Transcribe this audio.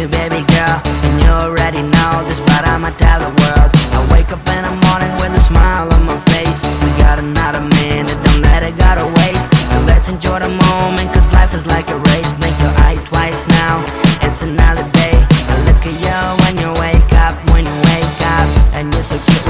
me, baby girl, and you already know this, but I'ma tell the world. I wake up in the morning with a smile on my face. We got another minute, don't let it go to waste. So let's enjoy the moment, cause life is like a race. Blink your eye twice now, it's another day. I look at you when you wake up, and you're so cute